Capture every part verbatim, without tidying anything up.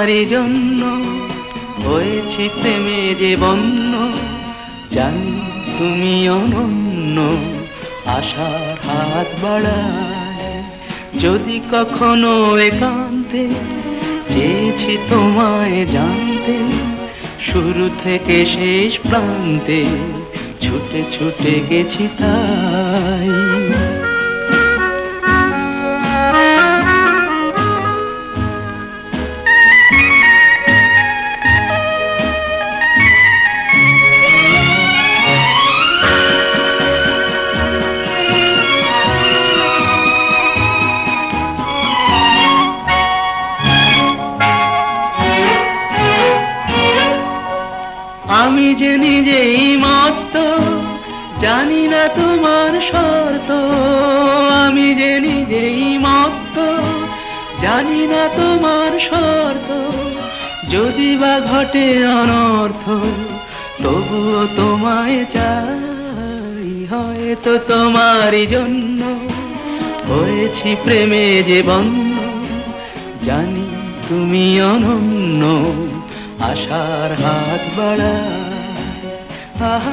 তোমারই জন্য হয়েছি প্রেমে যে বন্য, জানি তুমি অনন্য, আশার হাত বাড়ায় যদি কখনো একান্তে, চেয়েছি তোমায় জানতে শুরু থেকে শেষ প্রান্তে, ছুটে ছুটে গেছি তাই। আমি যে নিজেই মত্ত, জানি না তোমার শর্ত। আমি যে নিজেই মত্ত, জানি না তোমার শর্ত। যদি বা ঘটে অনর্থ, তবুও তোমায় চাই। হয়তো তোমারই জন্য হয়েছি প্রেমে যে বন্য, জানি তুমি অনন্য, আশার হাত বাড়ায়। আহা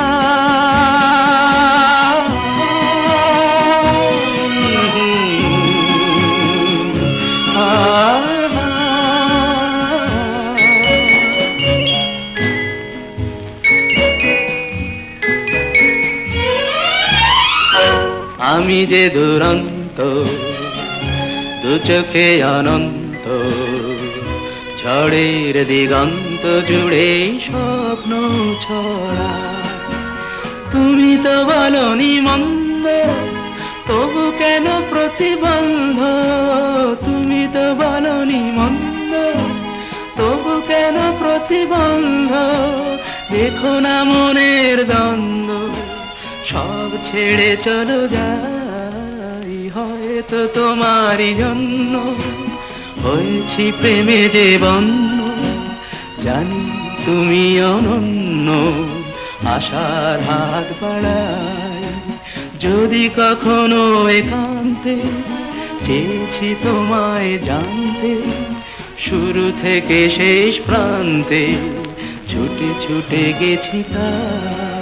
আমি যে দুরন্ত, দু চোখে অনন্ত, ঝড়ের দিগন্ত জুড়ে স্বপ্ন ছড়া। তুমি তো বলনি মন্দ, তবু কেন প্রতিবন্ধ? তুমি তো বলনি মন্দ, তবু কেন প্রতিবন্ধ? দেখো না মনের দ্বন্দ্ব, সব ছেড়ে চলো যাই। হয়তো তোমারই জন্য হয়েছি প্রেমে যে বন্য, জানি তুমি অনন্য, আশার হাত বাড়ায় যদি কখনো একান্তে, চেয়েছি তোমায় জানতে শুরু থেকে শেষ প্রান্তে, ছুটে ছুটে গেছি তাই।